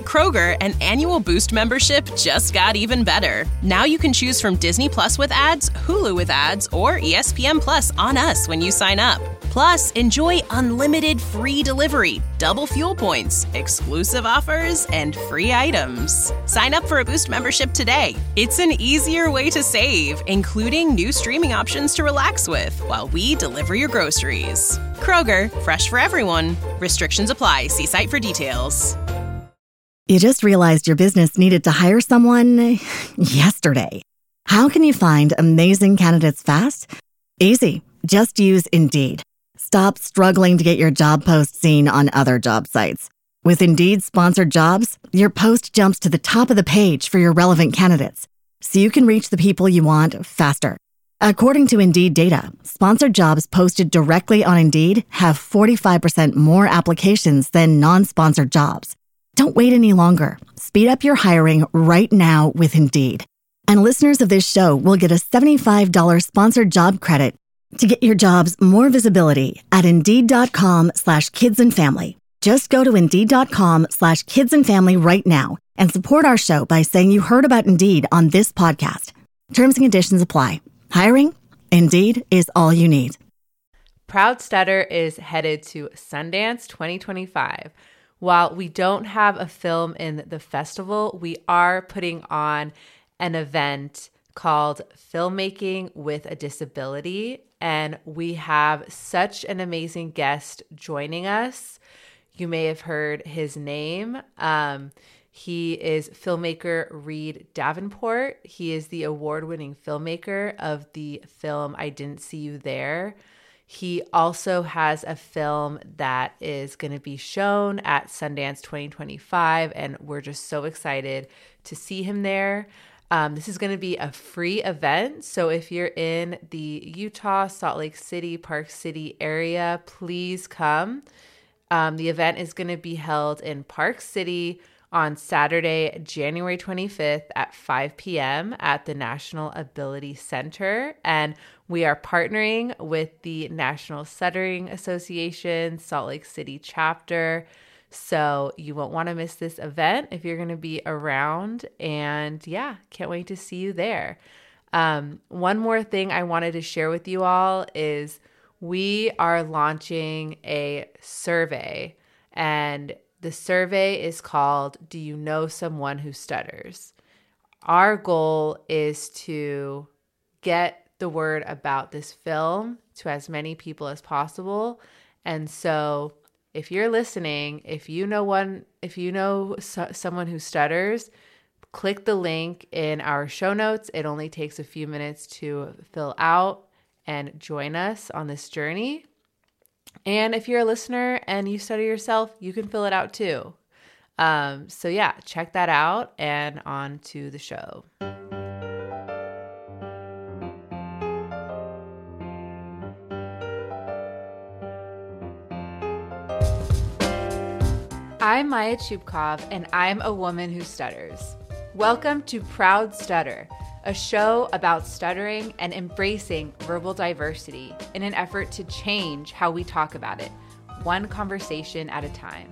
Kroger, an annual Boost membership just got even better. Now you can choose from Disney Plus with ads, Hulu with ads, or ESPN Plus on us when you sign up. Plus, enjoy unlimited free delivery, double fuel points, exclusive offers, and free items. Sign up for a Boost membership today. It's an easier way to save, including new streaming options to relax with while we deliver your groceries. Kroger, fresh for everyone. Restrictions apply. See site for details. You just realized your business needed to hire someone yesterday. How can you find amazing candidates fast? Easy. Just use Indeed. Stop struggling to get your job post seen on other job sites. With Indeed sponsored jobs, your post jumps to the top of the page for your relevant candidates, so you can reach the people you want faster. According to Indeed data, sponsored jobs posted directly on Indeed have 45% more applications than non-sponsored jobs. Don't wait any longer. Speed up your hiring right now with Indeed. And listeners of this show will get a $75 sponsored job credit to get your jobs more visibility at Indeed.com/kidsandfamily. Just go to Indeed.com/kidsandfamily right now and support our show by saying you heard about Indeed on this podcast. Terms and conditions apply. Hiring? Indeed is all you need. Proud Stutter is headed to Sundance 2025. While we don't have a film in the festival, we are putting on an event called Filmmaking with a Disability, and we have such an amazing guest joining us. You may have heard his name. He is filmmaker Reed Davenport. He is the award-winning filmmaker of the film I Didn't See You There. He also has a film that is going to be shown at Sundance 2025, and we're just so excited to see him there. This is going to be a free event, so if you're in the Utah, Salt Lake City, Park City area, please come. The event is going to be held in Park City on Saturday, January 25th at 5 p.m. at the National Ability Center. And we are partnering with the National Stuttering Association, Salt Lake City chapter. So you won't want to miss this event if you're going to be around. And yeah, can't wait to see you there. One more thing I wanted to share with you all is we are launching a survey, and the survey is called, Do You Know Someone Who Stutters? Our goal is to get the word about this film to as many people as possible. And so if you're listening, if you know someone who stutters, click the link in our show notes. It only takes a few minutes to fill out and join us on this journey. And if you're a listener and you stutter yourself, you can fill it out too. So yeah, check that out, and on to the show. I'm Maya Chupkov, and I'm a woman who stutters. Welcome to Proud Stutter, a show about stuttering and embracing verbal diversity in an effort to change how we talk about it, one conversation at a time.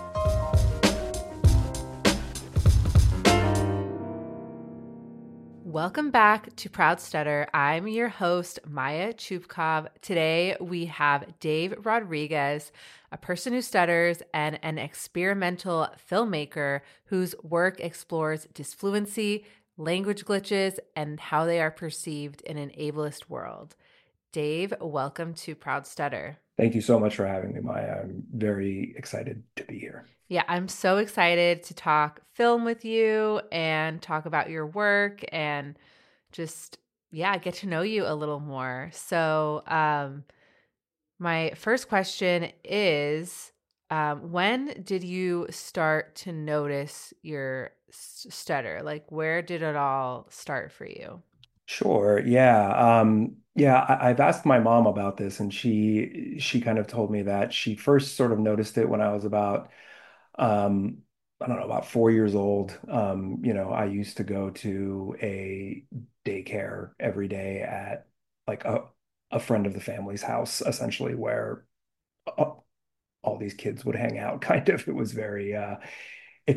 Welcome back to Proud Stutter. I'm your host, Maya Chupkov. Today we have Dave Rodriguez, a person who stutters and an experimental filmmaker whose work explores disfluency, language glitches, and how they are perceived in an ableist world. Dave, welcome to Proud Stutter. Thank you so much for having me, Maya. I'm very excited to be here. Yeah, I'm so excited to talk film with you and talk about your work and just, get to know you a little more. So my first question is, when did you start to notice your stutter? Like, where did it all start for you? Sure. Yeah. I've asked my mom about this, and she kind of told me that she first sort of noticed it when I was about I don't know, about 4 years old. I used to go to a daycare every day at like a friend of the family's house, essentially, where all these kids would hang out, kind of. It was very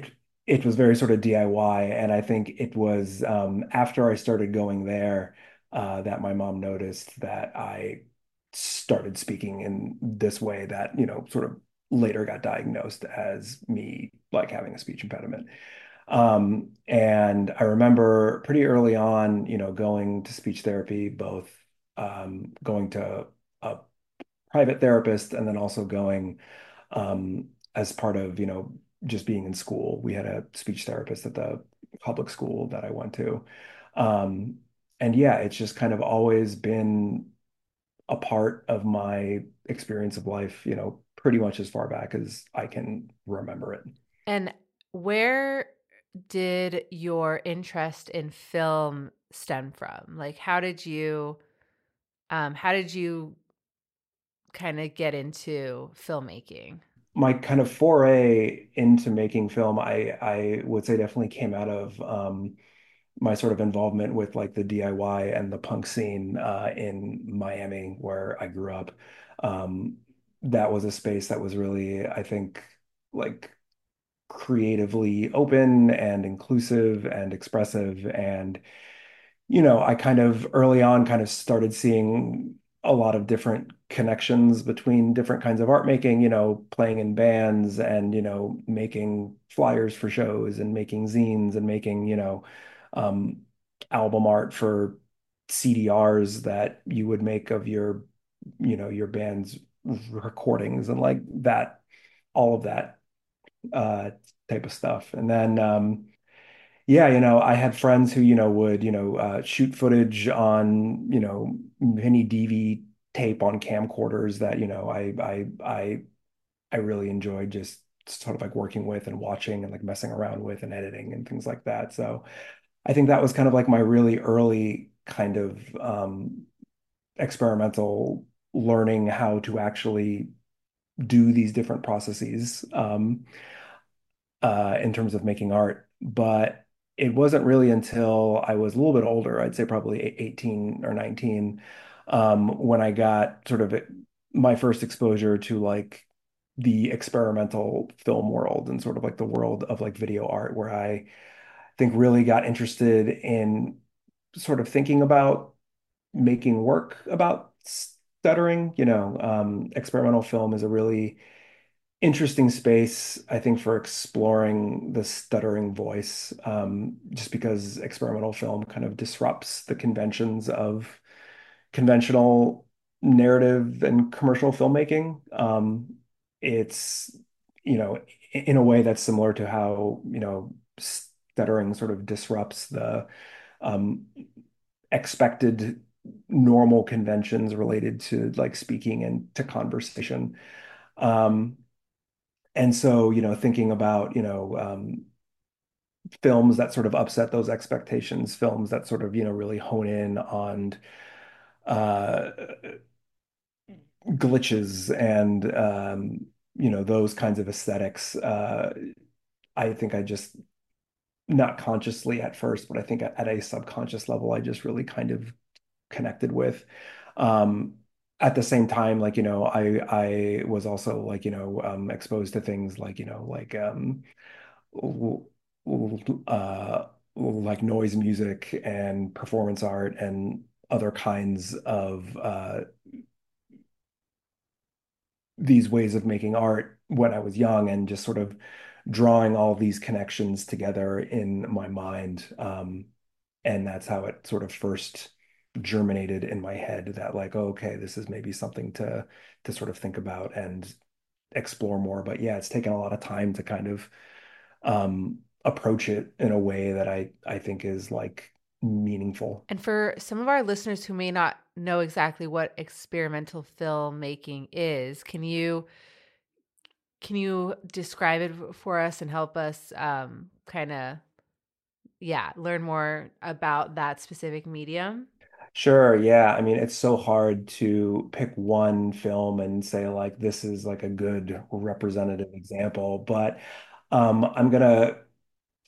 it was very sort of DIY. And I think it was after I started going there that my mom noticed that I started speaking in this way that, sort of later got diagnosed as me like having a speech impediment. And I remember pretty early on, going to speech therapy, both going to a private therapist and then also going as part of, just being in school. We had a speech therapist at the public school that I went to. Um, and yeah, it's just kind of always been a part of my experience of life, pretty much as far back as I can remember it. And where did your interest in film stem from? Like, how did you kind of get into filmmaking? My kind of foray into making film, I would say definitely came out of my sort of involvement with like the DIY and the punk scene in Miami, where I grew up. Um, that was a space that was really, I think, like creatively open and inclusive and expressive. And I kind of early on kind of started seeing a lot of different connections between different kinds of art making, playing in bands and, making flyers for shows and making zines and making, um, album art for CDRs that you would make of your band's recordings and like that, all of that uh, type of stuff. And then, yeah, I had friends who, would, shoot footage on, mini DV tape on camcorders that, I really enjoyed just sort of like working with and watching and like messing around with and editing and things like that. So I think that was kind of like my really early kind of experimental learning how to actually do these different processes. In terms of making art. But it wasn't really until I was a little bit older, I'd say probably 18 or 19, when I got sort of my first exposure to like the experimental film world and sort of like the world of like video art, where I think really got interested in sort of thinking about making work about stuttering. Experimental film is a really interesting space, I think, for exploring the stuttering voice, just because experimental film kind of disrupts the conventions of conventional narrative and commercial filmmaking. It's, in a way that's similar to how, stuttering sort of disrupts the um, expected normal conventions related to like speaking and to conversation. Um, and so, thinking about, films that sort of upset those expectations, films that sort of, really hone in on uh, glitches and, those kinds of aesthetics. I think I just, not consciously at first, but I think at a subconscious level, I just really kind of connected with. Um, at the same time, like, I was also like, exposed to things like, l- like noise music and performance art and other kinds of these ways of making art when I was young, and just sort of drawing all these connections together in my mind. And that's how it sort of first germinated in my head that like, oh, okay, this is maybe something to sort of think about and explore more. But yeah, it's taken a lot of time to kind of approach it in a way that I think is like meaningful. And for some of our listeners who may not know exactly what experimental filmmaking is, can you describe it for us and help us kind of learn more about that specific medium? Sure, yeah. I mean, it's so hard to pick one film and say like this is like a good representative example, but I'm gonna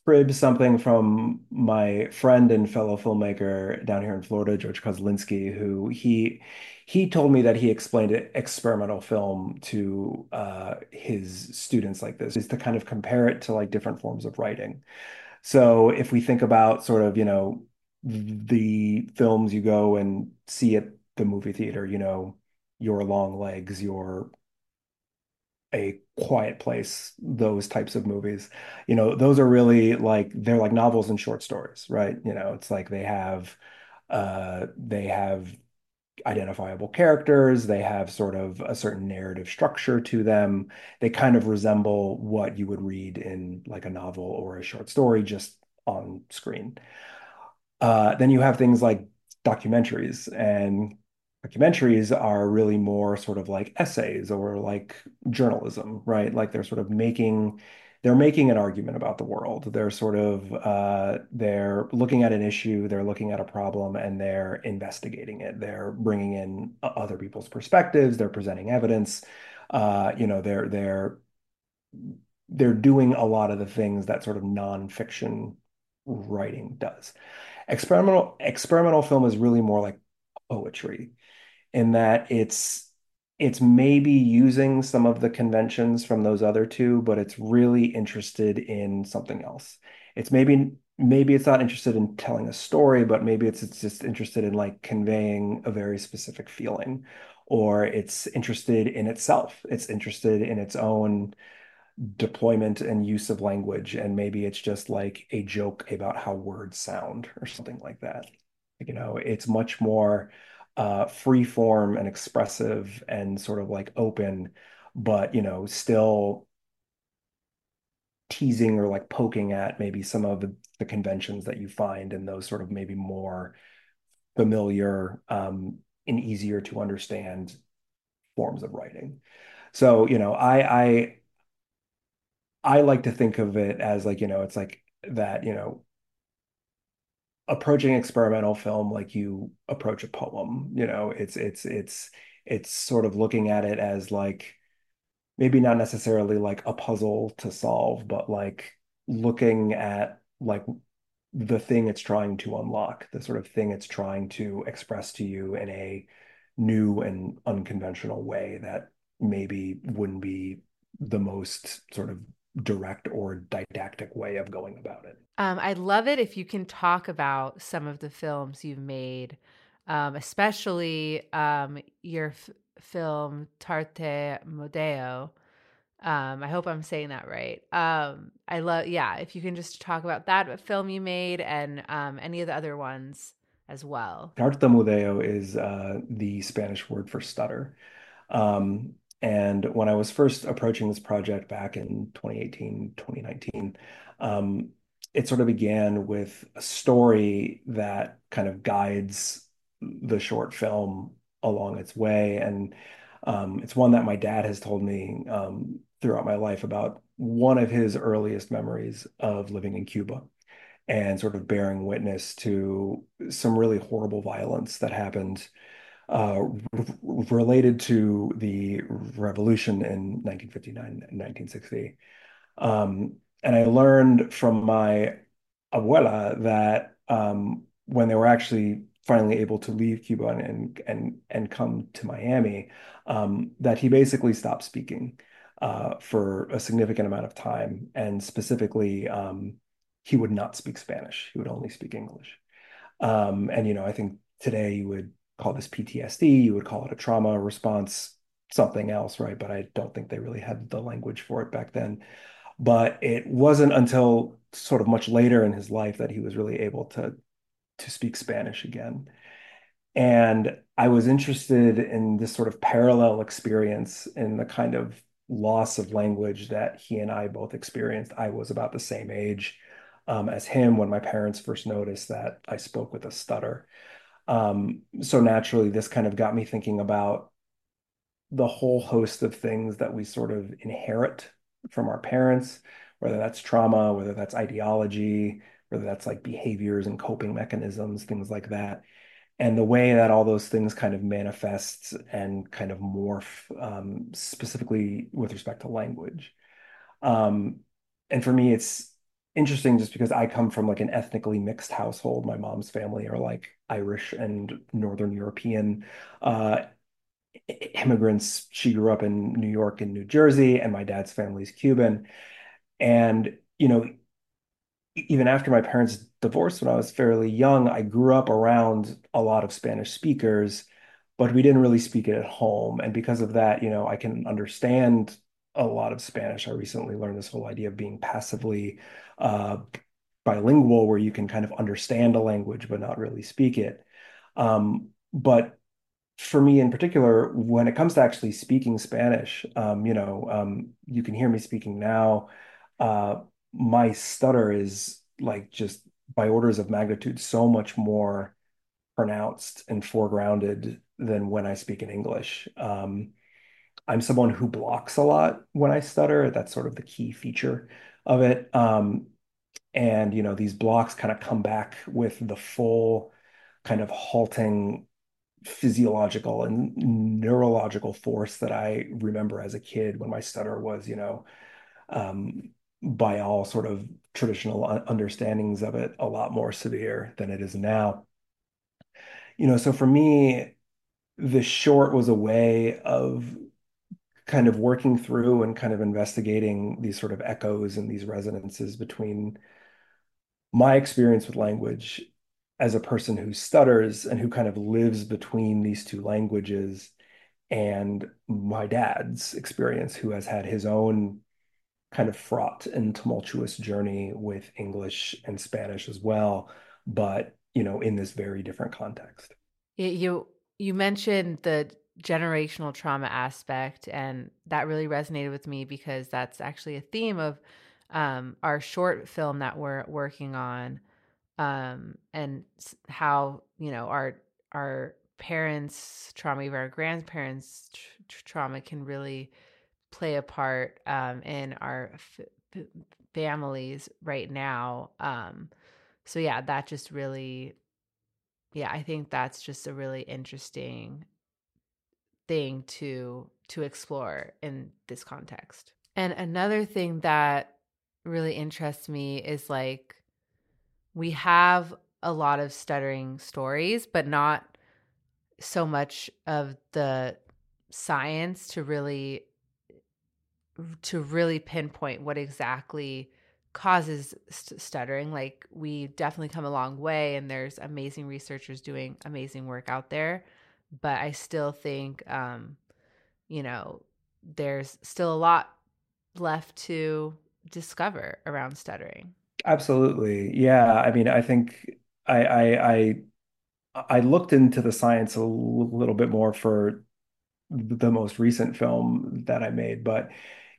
crib something from my friend and fellow filmmaker down here in Florida, George Kozlinski, who he told me that he explained experimental film to his students like this, is to kind of compare it to like different forms of writing. So if we think about sort of, the films you go and see at the movie theater, Your Long Legs, your A Quiet Place, those types of movies. Those are really like they're like novels and short stories, right? It's like they have identifiable characters, they have sort of a certain narrative structure to them. They kind of resemble what you would read in like a novel or a short story just on screen. Then you have things like documentaries, and documentaries are really more sort of like essays or like journalism, right? Like they're making an argument about the world. They're looking at an issue, they're looking at a problem, and they're investigating it. They're bringing in other people's perspectives, they're presenting evidence. They're doing a lot of the things that sort of nonfiction writing does. Experimental film is really more like poetry in that it's maybe using some of the conventions from those other two, but it's really interested in something else. It's maybe it's not interested in telling a story, but maybe it's just interested in like conveying a very specific feeling, or it's interested in itself. It's interested in its own deployment and use of language, and maybe it's just like a joke about how words sound or something like that. It's much more free form and expressive and sort of like open, but still teasing or like poking at maybe some of the conventions that you find in those sort of maybe more familiar and easier to understand forms of writing. So, I like to think of it as like, it's like that, approaching experimental film like you approach a poem. It's sort of looking at it as like maybe not necessarily like a puzzle to solve, but like looking at like the thing it's trying to unlock, the sort of thing it's trying to express to you in a new and unconventional way that maybe wouldn't be the most sort of direct or didactic way of going about it. I'd love it if you can talk about some of the films you've made, especially your film Tarte Modeo. I hope I'm saying that right. I love, yeah, if you can just talk about that film you made and any of the other ones as well. Tartamudeo is the Spanish word for stutter. Um, and when I was first approaching this project back in 2018, 2019, it sort of began with a story that kind of guides the short film along its way. And it's one that my dad has told me throughout my life about one of his earliest memories of living in Cuba and sort of bearing witness to some really horrible violence that happened related to the revolution in 1959 and 1960. And I learned from my abuela that when they were actually finally able to leave Cuba and come to Miami, that he basically stopped speaking for a significant amount of time, and specifically, he would not speak Spanish. He would only speak English. And I think today you would call this PTSD, you would call it a trauma response, something else, right? But I don't think they really had the language for it back then. But it wasn't until sort of much later in his life that he was really able to speak Spanish again. And I was interested in this sort of parallel experience in the kind of loss of language that he and I both experienced. I was about the same age as him when my parents first noticed that I spoke with a stutter. So naturally, this kind of got me thinking about the whole host of things that we sort of inherit from our parents, whether that's trauma, whether that's ideology, whether that's like behaviors and coping mechanisms, things like that. And the way that all those things kind of manifests and kind of morph, specifically with respect to language. Um, and for me, interesting just because I come from like an ethnically mixed household. My mom's family are like Irish and Northern European uh, immigrants. She grew up in New York and New Jersey, and my dad's family's Cuban. And, even after my parents divorced when I was fairly young, I grew up around a lot of Spanish speakers, but we didn't really speak it at home. And because of that, I can understand a lot of Spanish. I recently learned this whole idea of being passively uh, bilingual, where you can kind of understand a language but not really speak it. But for me in particular, when it comes to actually speaking Spanish, you can hear me speaking now. Uh, my stutter is like just by orders of magnitude so much more pronounced and foregrounded than when I speak in English. I'm someone who blocks a lot when I stutter. That's sort of the key feature of it. And these blocks kind of come back with the full kind of halting physiological and neurological force that I remember as a kid when my stutter was, by all sort of traditional understandings of it, a lot more severe than it is now. So for me, the short was a way of kind of working through and kind of investigating these sort of echoes and these resonances between my experience with language as a person who stutters and who kind of lives between these two languages and my dad's experience, who has had his own kind of fraught and tumultuous journey with English and Spanish as well, but in this very different context. You mentioned the generational trauma aspect, and that really resonated with me because that's actually a theme of our short film that we're working on, and how our parents' trauma, even our grandparents' trauma, can really play a part in our families right now. So yeah, that just really, yeah, I think that's just a really interesting thing to explore in this context. And another thing that really interests me is like we have a lot of stuttering stories, but not so much of the science to really pinpoint what exactly causes stuttering. Like we definitely come a long way, and there's amazing researchers doing amazing work out there, but I still think you know there's still a lot left to discover around stuttering. Absolutely. Yeah. I mean, I think I looked into the science a little bit more for the most recent film that I made, but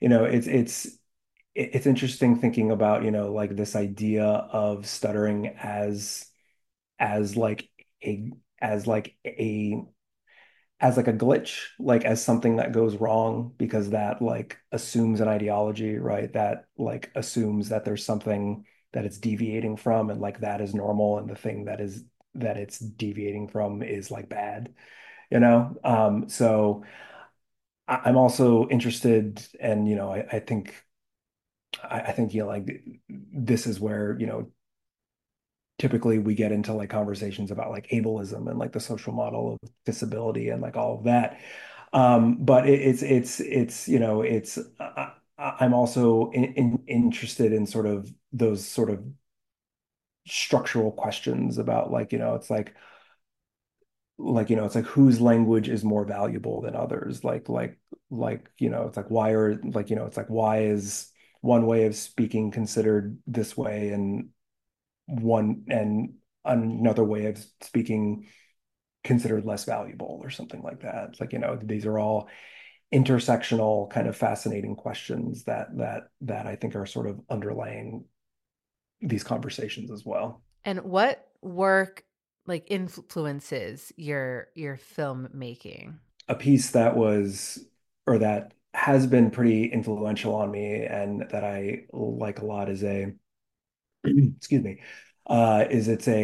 it's interesting thinking about, like this idea of stuttering as like a as like a as like a glitch, like as something that goes wrong because that like assumes an ideology, right? That like assumes that there's something that it's deviating from and like that is normal and the thing that it's deviating from is like bad, so I'm also interested and I think like this is where typically we get into like conversations about like ableism and like the social model of disability and like all of that. But it's I'm also interested in sort of those sort of structural questions about like it's like whose language is more valuable than others, it's like why are like it's like why is one way of speaking considered this way and one and another way of speaking considered less valuable or something like that. It's like, these are all intersectional kind of fascinating questions that I think are sort of underlying these conversations as well. And what work like influences your filmmaking? A piece that was or that has been pretty influential on me and that I like a lot is a excuse me, is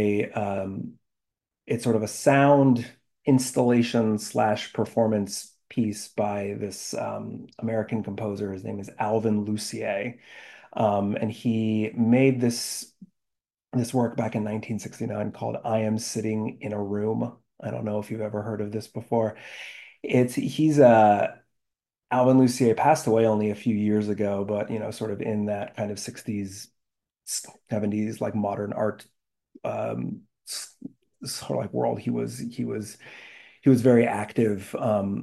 it's sort of a sound installation slash performance piece by this American composer. His name is Alvin Lucier. And he made this work back in 1969 called I Am Sitting in a Room. I don't know if you've ever heard of this before. He's Alvin Lucier passed away only a few years ago, but sort of in that kind of 60s, 70s, like modern art sort of like world, he was very active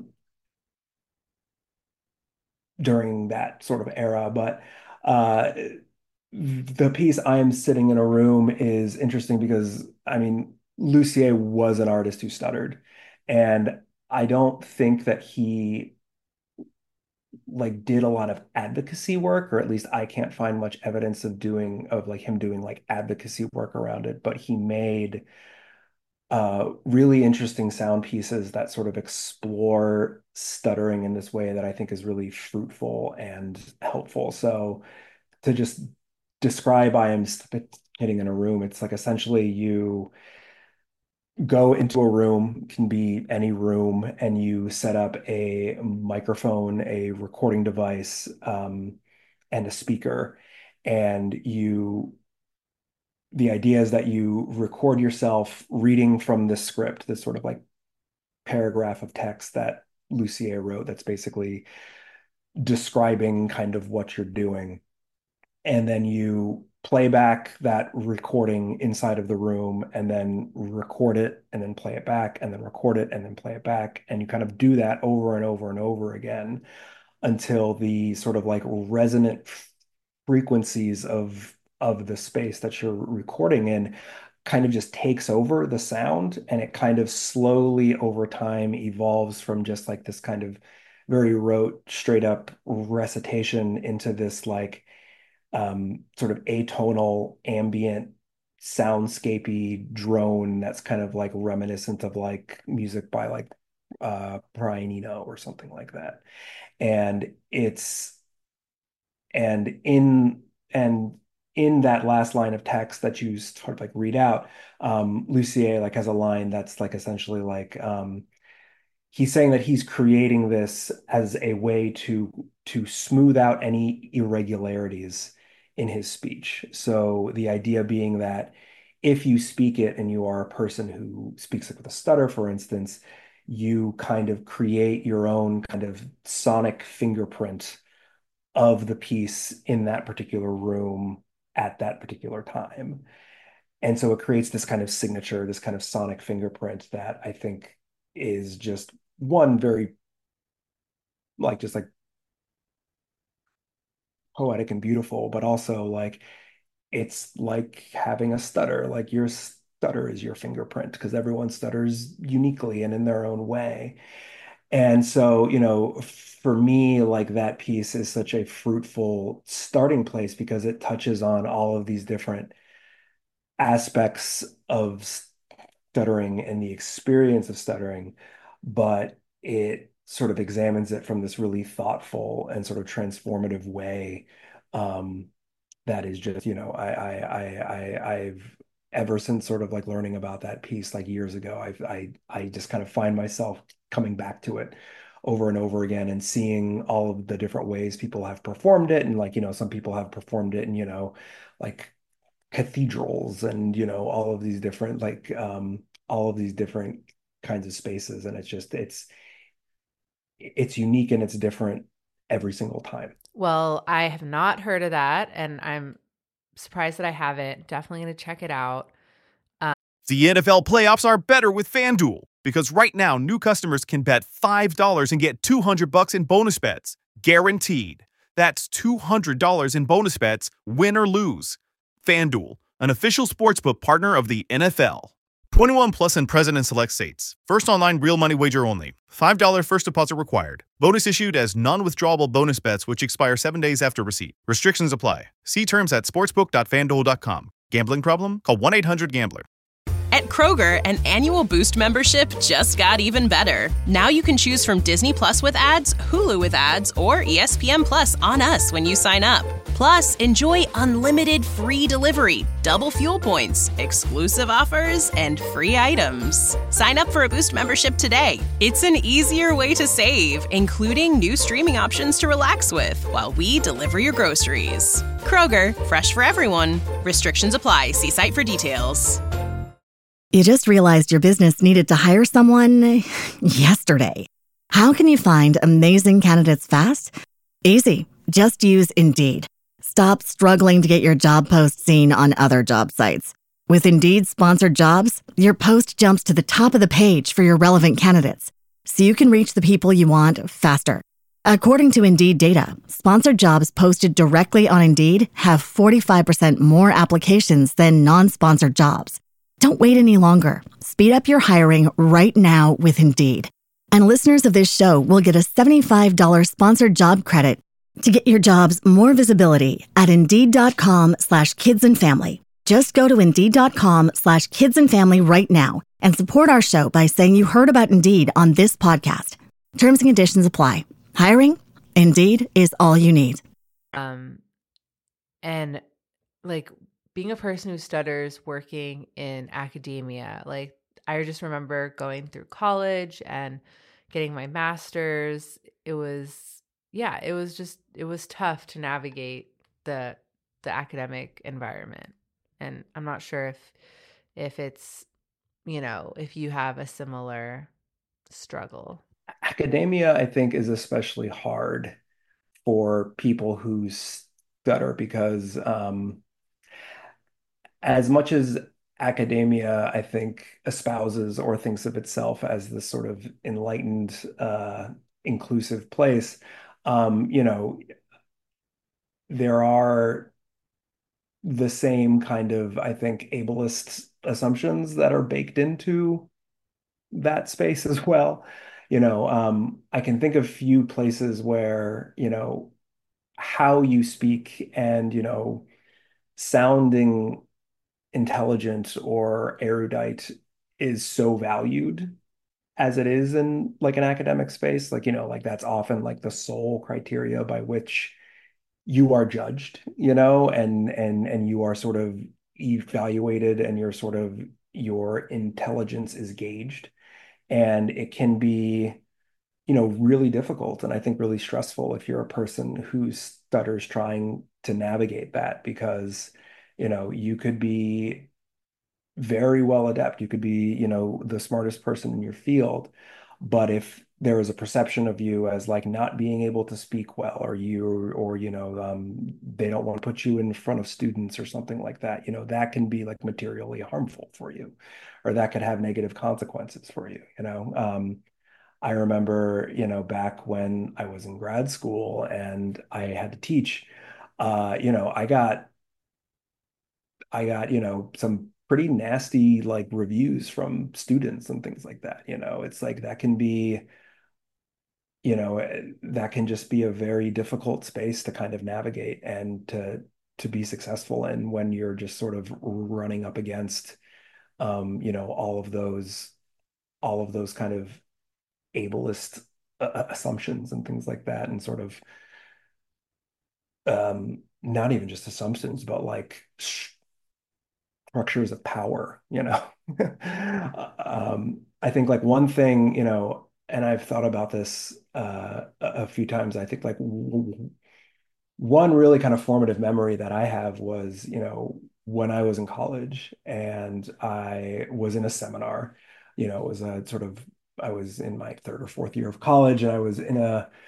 during that sort of era. But uh, the piece I Am Sitting in a Room is interesting because, I mean, Lucier was an artist who stuttered. And I don't think that he like did a lot of advocacy work, or at least I can't find much evidence of like him doing like advocacy work around it, but he made really interesting sound pieces that sort of explore stuttering in this way that I think is really fruitful and helpful. So to just describe I Am Sitting in a Room, it's like essentially you go into a room, can be any room, and you set up a microphone, a recording device, and a speaker. And the idea is that you record yourself reading from this script, this sort of like paragraph of text that Lucier wrote that's basically describing kind of what you're doing. And then you play back that recording inside of the room and then record it and then play it back and then record it and then play it back. And you kind of do that over and over and over again until the sort of like resonant frequencies of the space that you're recording in kind of just takes over the sound, and it kind of slowly over time evolves from just like this kind of very rote, straight up recitation into this like sort of atonal, ambient, soundscapey drone that's kind of like reminiscent of like music by like Brian Eno or something like that. And it's and in that last line of text that you sort of like read out, Lucier like has a line that's like essentially like he's saying that he's creating this as a way to smooth out any irregularities in his speech. So the idea being that if you speak it and you are a person who speaks it with a stutter, for instance, you kind of create your own kind of sonic fingerprint of the piece in that particular room at that particular time. And so it creates this kind of signature, this kind of sonic fingerprint that I think is just one very like just like poetic and beautiful, but also like it's like having a stutter. Like your stutter is your fingerprint because everyone stutters uniquely and in their own way. And so, for me, like that piece is such a fruitful starting place because it touches on all of these different aspects of stuttering and the experience of stuttering, but it sort of examines it from this really thoughtful and sort of transformative way. That is just, I've ever since sort of like learning about that piece like years ago, I just kind of find myself coming back to it over and over again and seeing all of the different ways people have performed it. And like, some people have performed it in, like cathedrals and, all of these different, like, all of these different kinds of spaces. And it's unique and it's different every single time. Well, I have not heard of that, and I'm surprised that I haven't. Definitely going to check it out. The NFL playoffs are better with FanDuel because right now new customers can bet $5 and get $200 in bonus bets, guaranteed. That's $200 in bonus bets, win or lose. FanDuel, an official sportsbook partner of the NFL. 21 plus and present in select states. First online real money wager only. $5 first deposit required. Bonus issued as non-withdrawable bonus bets which expire 7 days after receipt. Restrictions apply. See terms at sportsbook.fanduel.com. Gambling problem? Call 1-800-GAMBLER. At Kroger, an annual Boost membership just got even better. Now you can choose from Disney Plus with ads, Hulu with ads, or ESPN Plus on us when you sign up. Plus, enjoy unlimited free delivery, double fuel points, exclusive offers, and free items. Sign up for a Boost membership today. It's an easier way to save, including new streaming options to relax with while we deliver your groceries. Kroger, fresh for everyone. Restrictions apply. See site for details. You just realized your business needed to hire someone yesterday. How can you find amazing candidates fast? Easy. Just use Indeed. Stop struggling to get your job post seen on other job sites. With Indeed sponsored jobs, your post jumps to the top of the page for your relevant candidates, so you can reach the people you want faster. According to Indeed data, sponsored jobs posted directly on Indeed have 45% more applications than non-sponsored jobs. Don't wait any longer. Speed up your hiring right now with Indeed. And listeners of this show will get a $75 sponsored job credit to get your jobs more visibility at Indeed.com/kidsandfamily. Just go to Indeed.com/kidsandfamily right now and support our show by saying you heard about Indeed on this podcast. Terms and conditions apply. Hiring? Indeed is all you need. And like being a person who stutters working in academia, like I just remember going through college and getting my master's. It was tough to navigate the academic environment. And I'm not sure if it's, if you have a similar struggle. Academia, I think, is especially hard for people who stutter because as much as academia, I think, espouses or thinks of itself as this sort of enlightened, inclusive place, there are the same kind of, I think, ableist assumptions that are baked into that space as well. I can think of few places where, how you speak and, sounding intelligent or erudite is so valued as it is in like an academic space. Like, like that's often like the sole criteria by which you are judged, and you are sort of evaluated and your intelligence is gauged. And it can be, really difficult and I think really stressful if you're a person who stutters trying to navigate that because, you could be very well adept. You could be, the smartest person in your field. But if there is a perception of you as like not being able to speak well, or they don't want to put you in front of students or something like that, that can be like materially harmful for you, or that could have negative consequences for you. I remember, back when I was in grad school and I had to teach, I got some pretty nasty like reviews from students and things like that. It's like that can be, that can just be a very difficult space to kind of navigate and to be successful in when you're just sort of running up against, all of those kind of ableist assumptions and things like that, and sort of not even just assumptions, but like structures of power. I think like one thing, and I've thought about this a few times. I think like one really kind of formative memory that I have was, when I was in college and I was in a seminar, it was a sort of, I was in my third or fourth year of college and I was in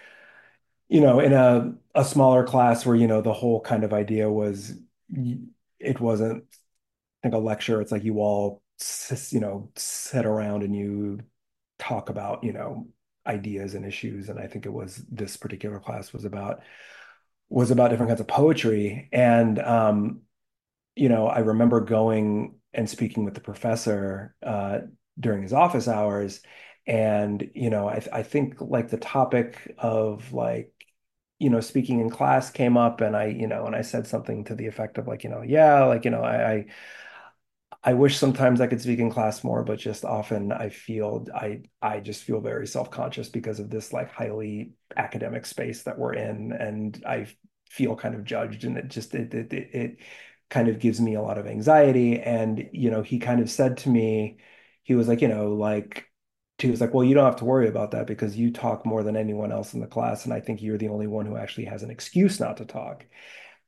a smaller class where, the whole kind of idea was it wasn't like a lecture. It's like you all, sit around and you talk about, ideas and issues. And I think it was this particular class was about different kinds of poetry. And, I remember going and speaking with the professor during his office hours. And, I think like the topic of like, speaking in class came up and I said something to the effect of like, yeah, like, I wish sometimes I could speak in class more, but just often I just feel very self-conscious because of this like highly academic space that we're in, and I feel kind of judged, and it kind of gives me a lot of anxiety. And he kind of said to me, he was like, he was like, well, you don't have to worry about that because you talk more than anyone else in the class, and I think you're the only one who actually has an excuse not to talk.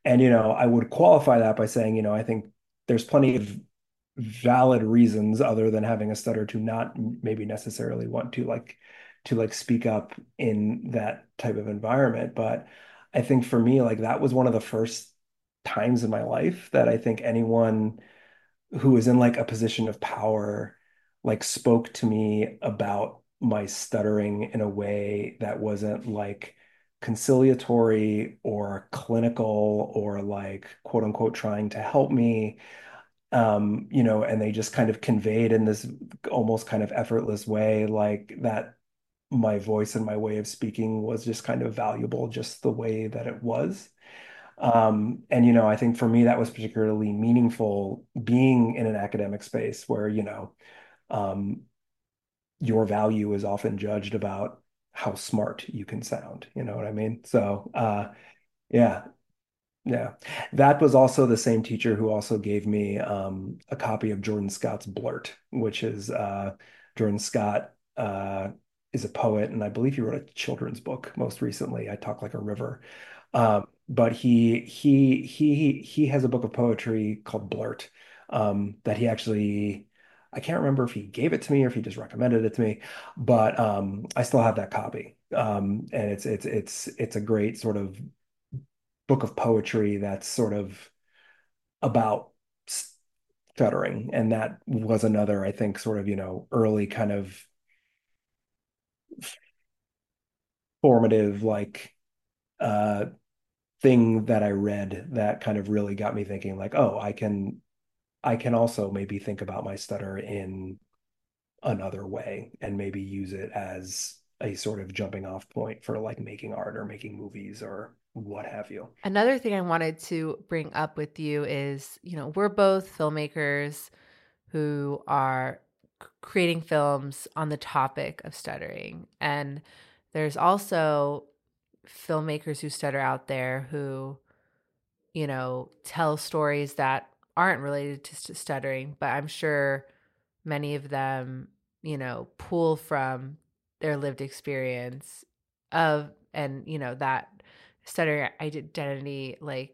And, I would qualify that by saying, I think there's plenty of valid reasons other than having a stutter to not maybe necessarily want to speak up in that type of environment. But I think for me, like that was one of the first times in my life that I think anyone who was in like a position of power like spoke to me about my stuttering in a way that wasn't like conciliatory or clinical or like quote unquote trying to help me. And they just kind of conveyed in this almost kind of effortless way like that my voice and my way of speaking was just kind of valuable just the way that it was. And I think for me that was particularly meaningful being in an academic space where, um, your value is often judged about how smart you can sound. You know what I mean? So, yeah, yeah. That was also the same teacher who also gave me a copy of Jordan Scott's Blurt, which is Jordan Scott is a poet, and I believe he wrote a children's book most recently. I Talk Like a River. But he has a book of poetry called Blurt that he actually I can't remember if he gave it to me or if he just recommended it to me, but I still have that copy. And it's a great sort of book of poetry that's sort of about stuttering, and that was another, I think, sort of early kind of formative like uh thing that I read that kind of really got me thinking like, oh, I can also maybe think about my stutter in another way and maybe use it as a sort of jumping off point for like making art or making movies or what have you. Another thing I wanted to bring up with you is, we're both filmmakers who are creating films on the topic of stuttering. And there's also filmmakers who stutter out there who, tell stories that aren't related to stuttering, but I'm sure many of them, pull from their lived experience of, and, that stuttering identity, like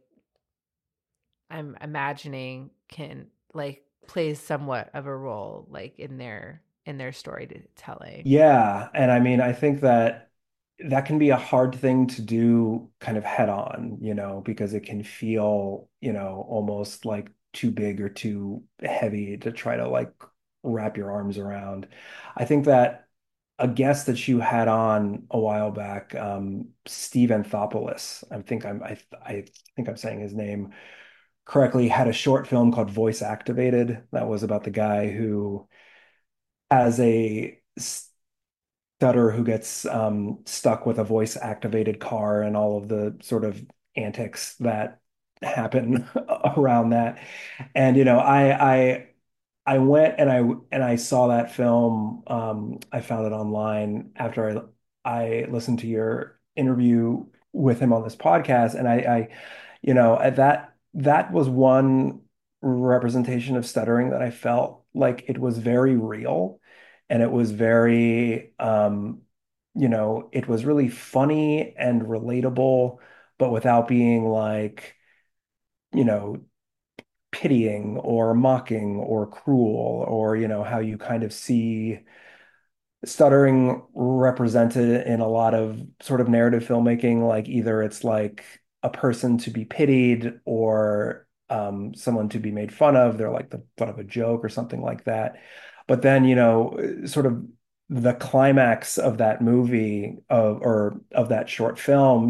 I'm imagining can like plays somewhat of a role like in their storytelling. Yeah, and I mean, I think that that can be a hard thing to do kind of head on, because it can feel, almost like too big or too heavy to try to like wrap your arms around. I think that a guest that you had on a while back, Steve Anthopoulos, I think I'm saying his name correctly, had a short film called Voice Activated that was about the guy who has a stutter who gets stuck with a voice activated car and all of the sort of antics that happen around that. And I went and I saw that film. I found it online after I listened to your interview with him on this podcast, and at that was one representation of stuttering that I felt like it was very real, and it was very it was really funny and relatable, but without being like you know pitying or mocking or cruel or how you kind of see stuttering represented in a lot of sort of narrative filmmaking, like either it's like a person to be pitied or someone to be made fun of, they're like the butt of a joke or something like that. But then sort of the climax of that movie or of that short film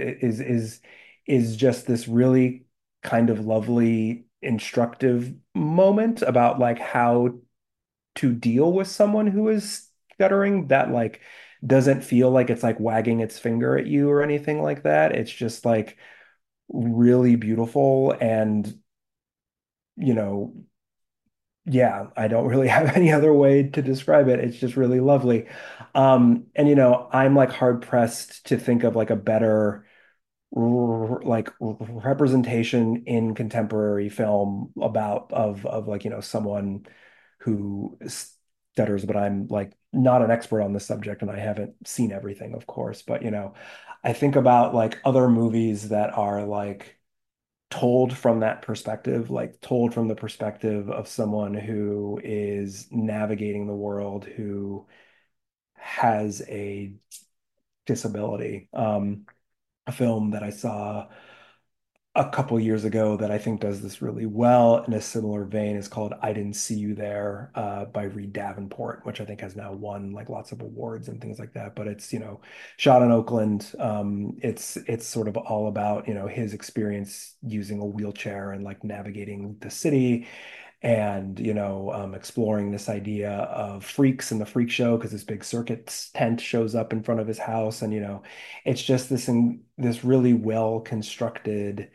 is just this really kind of lovely instructive moment about like how to deal with someone who is stuttering that like doesn't feel like it's like wagging its finger at you or anything like that. It's just like really beautiful and you know yeah, I don't really have any other way to describe it. It's just really lovely. And I'm like hard pressed to think of like a better like representation in contemporary film about of like someone who stutters, but I'm like not an expert on the subject and I haven't seen everything, of course, but I think about like other movies that are like told from that perspective, like told from the perspective of someone who is navigating the world, who has a disability. A film that I saw a couple years ago that I think does this really well in a similar vein is called I Didn't See You There, by Reed Davenport, which I think has now won like lots of awards and things like that. But it's, shot in Oakland. It's sort of all about, his experience using a wheelchair and like navigating the city and, exploring this idea of freaks in the freak show because this big circus tent shows up in front of his house. And, it's just this really well constructed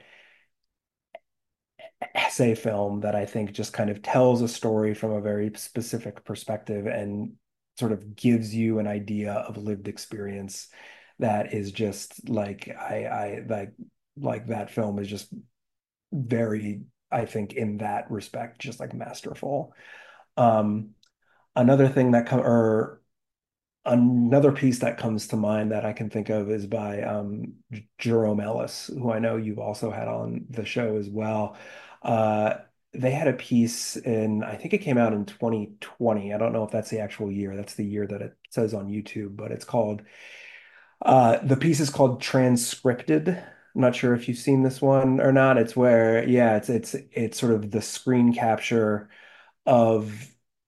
essay film that I think just kind of tells a story from a very specific perspective and sort of gives you an idea of lived experience that is just like I like that film is just very, I think in that respect, just like masterful. Um, another thing that come or Another piece that comes to mind that I can think of is by Jerome Ellis, who I know you've also had on the show as well. Uh, they had a piece I think it came out in 2020. I don't know if that's the actual year. That's the year that it says on YouTube, but the piece is called Transcripted. I'm not sure if you've seen this one or not. It's where, yeah, it's sort of the screen capture of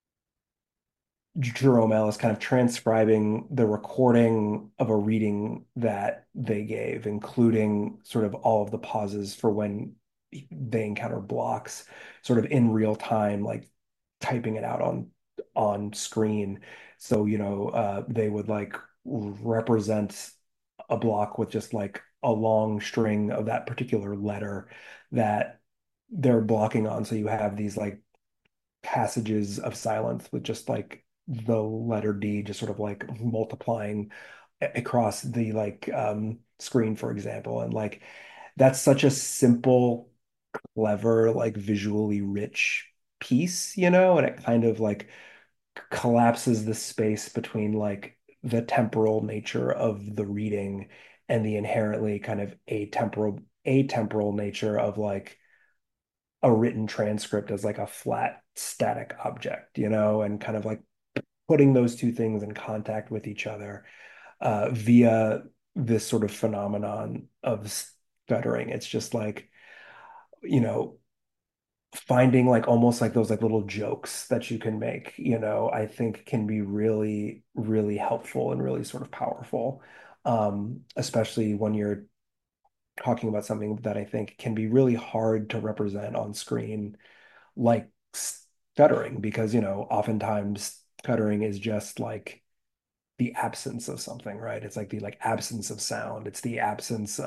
Jerome Ellis kind of transcribing the recording of a reading that they gave, including sort of all of the pauses for when they encounter blocks, sort of in real time, like typing it out on screen. So, they would like represent a block with just like a long string of that particular letter that they're blocking on. So you have these like passages of silence with just like the letter D just sort of like multiplying across the like screen, for example. And like that's such a simple, clever, like visually rich piece, and it kind of like collapses the space between like the temporal nature of the reading and the inherently kind of atemporal nature of like a written transcript as like a flat static object, and kind of like putting those two things in contact with each other via this sort of phenomenon of stuttering. It's just like, you know, finding like almost like those like little jokes that you can make, I think can be really, really helpful and really sort of powerful. Especially when you're talking about something that I think can be really hard to represent on screen, like stuttering, because, oftentimes stuttering is just like the absence of something, right? It's like the like absence of sound. It's the absence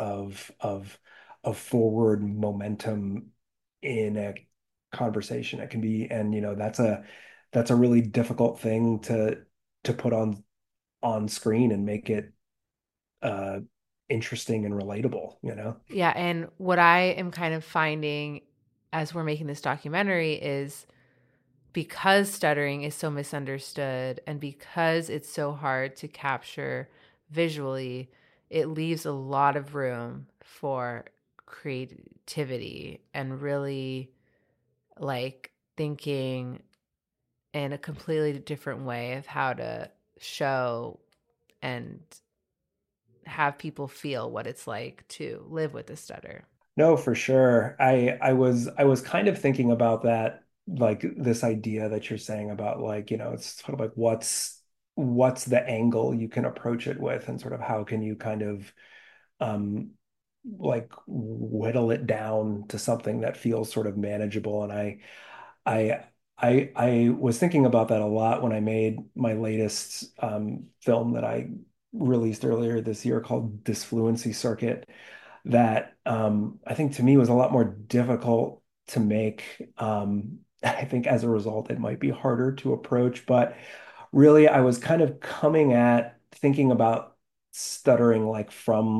of forward momentum in a conversation. It can be, and that's a really difficult thing to put on screen and make it uh interesting and relatable. Yeah, and what I am kind of finding as we're making this documentary is because stuttering is so misunderstood and because it's so hard to capture visually, it leaves a lot of room for creativity and really like thinking in a completely different way of how to show and have people feel what it's like to live with a stutter. No, for sure. I was kind of thinking about that, like this idea that you're saying about like, it's sort of like what's the angle you can approach it with, and sort of how can you kind of um like whittle it down to something that feels sort of manageable. And I I was thinking about that a lot when I made my latest film that I released earlier this year called Disfluency Circuit, that I think to me was a lot more difficult to make. I think as a result, it might be harder to approach, but really I was kind of coming at thinking about stuttering like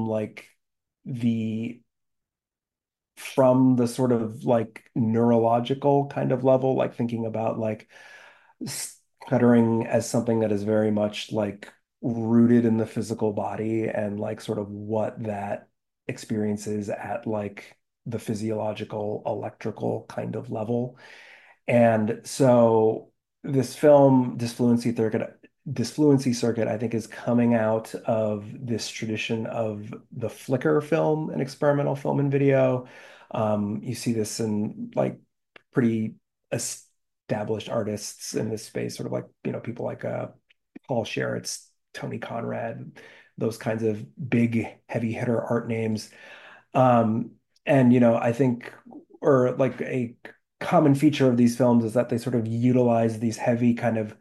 the from the sort of like neurological kind of level, like thinking about like stuttering as something that is very much like rooted in the physical body and like sort of what that experience is at like the physiological electrical kind of level. And so this film, Disfluency Circuit, I think is coming out of this tradition of the flicker film and experimental film and video. You see this in like pretty established artists in this space, sort of like, people like Paul Scherritz, Tony Conrad, those kinds of big heavy hitter art names. Um, and I think, or like a common feature of these films is that they sort of utilize these heavy kind of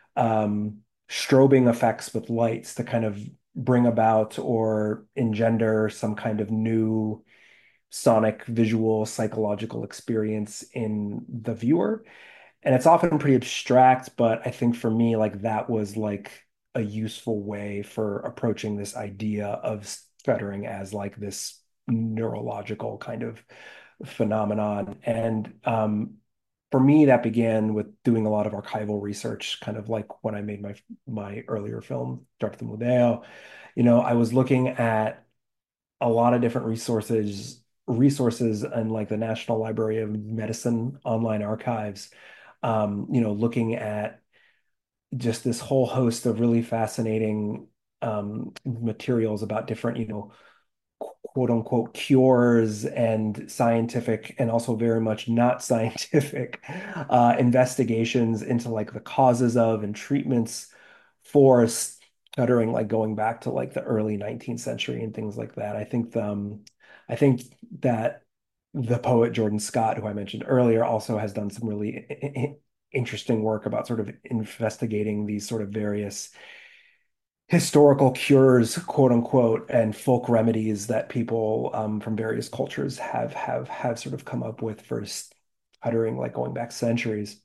strobing effects with lights to kind of bring about or engender some kind of new sonic, visual, psychological experience in the viewer. And it's often pretty abstract, but I think for me, like that was like a useful way for approaching this idea of stuttering as like this neurological kind of phenomenon. And for me, that began with doing a lot of archival research, kind of like when I made my earlier film, Dark the Mudeo. I was looking at a lot of different resources and like the National Library of Medicine online archives, looking at just this whole host of really fascinating materials about different, quote unquote cures and scientific and also very much not scientific investigations into like the causes of and treatments for stuttering, like going back to like the early 19th century and things like that. I think that the poet Jordan Scott, who I mentioned earlier, also has done some really interesting work about sort of investigating these sort of various historical cures, quote unquote, and folk remedies that people from various cultures have sort of come up with for stuttering, like going back centuries.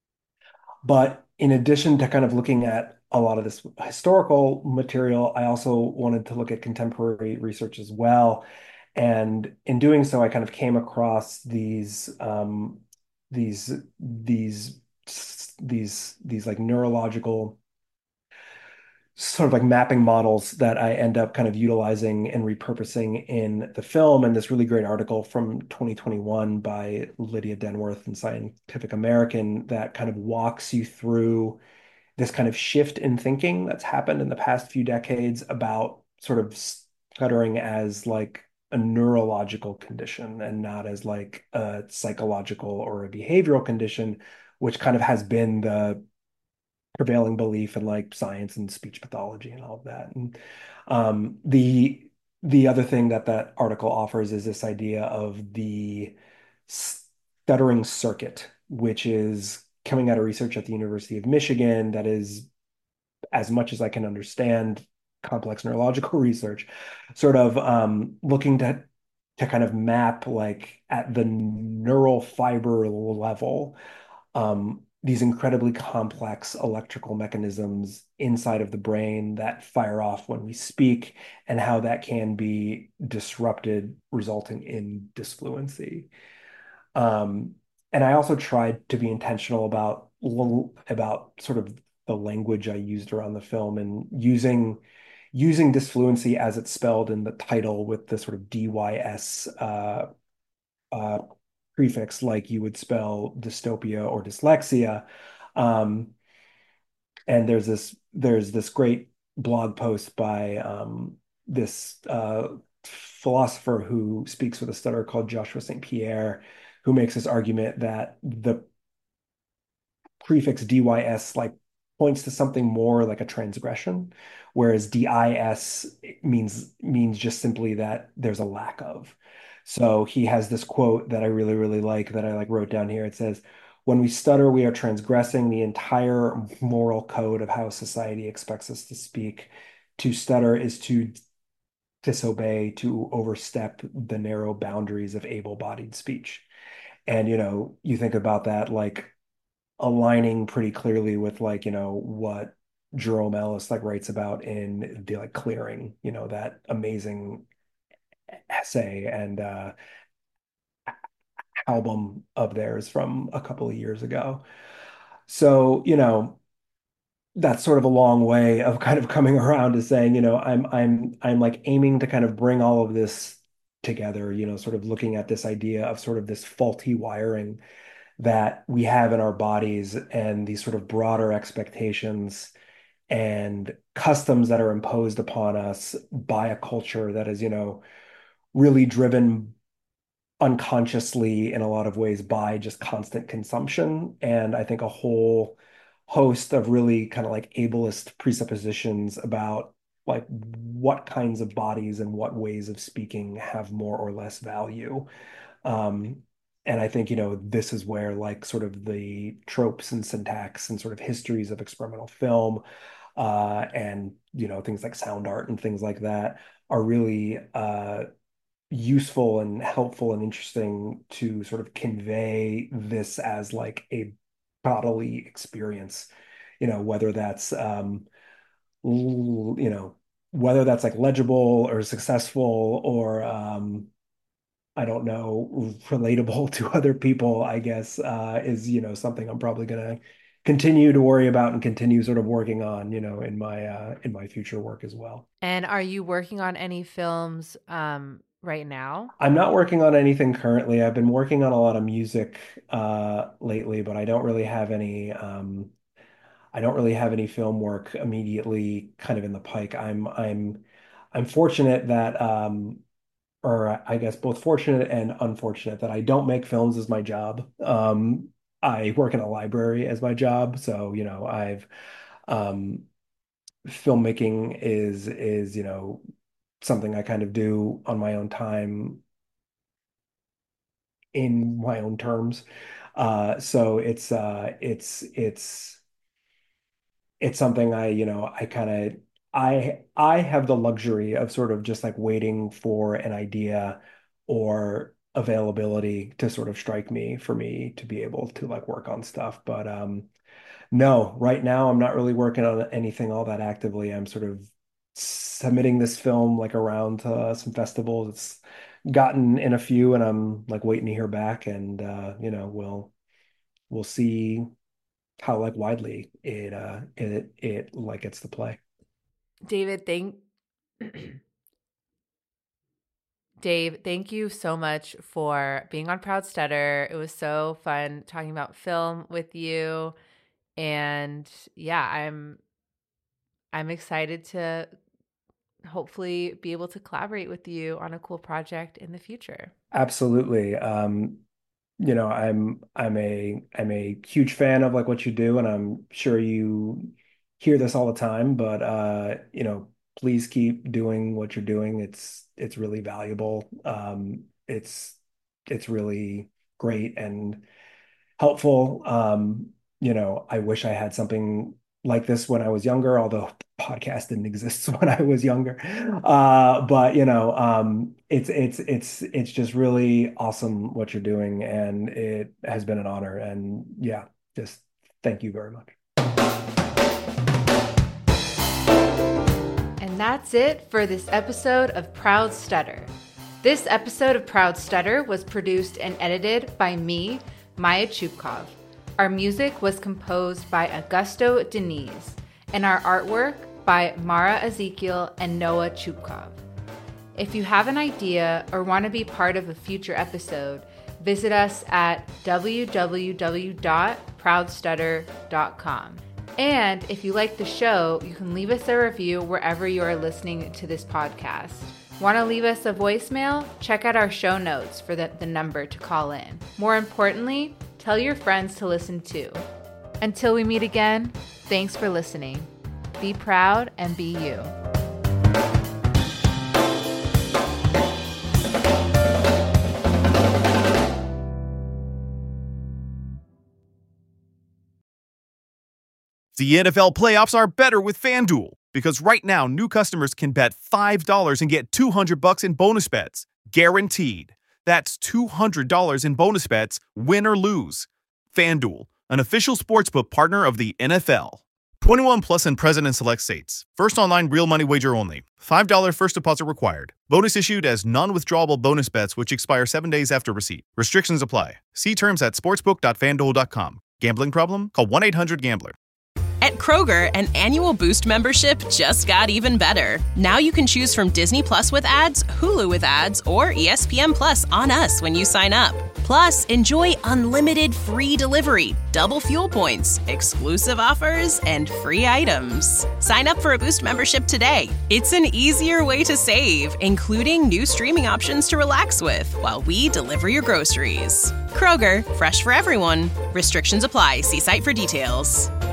But in addition to kind of looking at a lot of this historical material, I also wanted to look at contemporary research as well. And in doing so, I kind of came across these these like neurological sort of like mapping models that I end up kind of utilizing and repurposing in the film. And this really great article from 2021 by Lydia Denworth in Scientific American that kind of walks you through this kind of shift in thinking that's happened in the past few decades about sort of stuttering as like a neurological condition and not as like a psychological or a behavioral condition, which kind of has been the prevailing belief in like science and speech pathology and all of that. And the other thing that that article offers is this idea of the stuttering circuit, which is coming out of research at the University of Michigan that is, as much as I can understand complex neurological research, sort of looking to kind of map like at the neural fiber level these incredibly complex electrical mechanisms inside of the brain that fire off when we speak and how that can be disrupted, resulting in disfluency. Um, and I also tried to be intentional about sort of the language I used around the film and using disfluency as it's spelled in the title with the sort of DYS uh, prefix like you would spell dystopia or dyslexia. Um, and there's this great blog post by this philosopher who speaks with a stutter called Joshua St. Pierre, who makes this argument that the prefix dys like points to something more like a transgression, whereas dis means just simply that there's a lack of. So he has this quote that I really, really like that I like wrote down here. It says, "When we stutter, we are transgressing the entire moral code of how society expects us to speak. To stutter is to disobey, to overstep the narrow boundaries of able-bodied speech." And you think about that like aligning pretty clearly with like, what Jerome Ellis like writes about in the like Clearing, that amazing essay and album of theirs from a couple of years ago. So, that's sort of a long way of kind of coming around to saying, I'm like aiming to kind of bring all of this together, sort of looking at this idea of sort of this faulty wiring that we have in our bodies and these sort of broader expectations and customs that are imposed upon us by a culture that is, really driven unconsciously in a lot of ways by just constant consumption. And I think a whole host of really kind of like ableist presuppositions about like what kinds of bodies and what ways of speaking have more or less value. And I think, this is where like sort of the tropes and syntax and sort of histories of experimental film, and, things like sound art and things like that are really useful and helpful and interesting to sort of convey this as like a bodily experience, whether that's, whether that's like legible or successful or, I don't know, relatable to other people, I guess, is, something I'm probably going to continue to worry about and continue sort of working on, in my future work as well. And are you working on any films right now? I'm not working on anything currently. I've been working on a lot of music lately, but I don't really have any film work immediately kind of in the pike. I'm fortunate that or I guess both fortunate and unfortunate that I don't make films as my job. I work in a library as my job, so I've filmmaking is something I kind of do on my own time in my own terms. So it's something I kind of I have the luxury of sort of just like waiting for an idea or availability to sort of strike me for me to be able to like work on stuff. But no, right now I'm not really working on anything all that actively. I'm sort of submitting this film like around some festivals. It's gotten in a few and I'm like waiting to hear back and we'll see how like widely it like gets to play. Dave, thank you so much for being on Proud Stutter. It was so fun talking about film with you. And yeah, I'm excited to hopefully be able to collaborate with you on a cool project in the future. Absolutely. I'm a huge fan of like what you do, and I'm sure you hear this all the time, but please keep doing what you're doing. It's really valuable. It's really great and helpful. I wish I had something like this when I was younger, although podcast didn't exist when I was younger. But it's just really awesome what you're doing, and it has been an honor. And yeah, just thank you very much. And that's it for this episode of Proud Stutter. This episode of Proud Stutter was produced and edited by me, Maya Chupkov. Our music was composed by Augusto Deniz, and our artwork by Mara Ezekiel and Noah Chupkov. If you have an idea or want to be part of a future episode, visit us at www.proudstutter.com. And if you like the show, you can leave us a review wherever you are listening to this podcast. Want to leave us a voicemail? Check out our show notes for the number to call in. More importantly, tell your friends to listen too. Until we meet again, thanks for listening. Be proud and be you. The NFL playoffs are better with FanDuel, because right now new customers can bet $5 and get $200 in bonus bets, guaranteed. That's $200 in bonus bets, win or lose. FanDuel, an official sportsbook partner of the NFL. 21 plus and present in select states. First online real money wager only. $5 first deposit required. Bonus issued as non-withdrawable bonus bets which expire 7 days after receipt. Restrictions apply. See terms at sportsbook.fanduel.com. Gambling problem? Call 1-800-GAMBLER. At Kroger, an annual Boost membership just got even better. Now you can choose from Disney Plus with ads, Hulu with ads, or ESPN Plus on us when you sign up. Plus, enjoy unlimited free delivery, double fuel points, exclusive offers, and free items. Sign up for a Boost membership today. It's an easier way to save, including new streaming options to relax with while we deliver your groceries. Kroger, fresh for everyone. Restrictions apply. See site for details.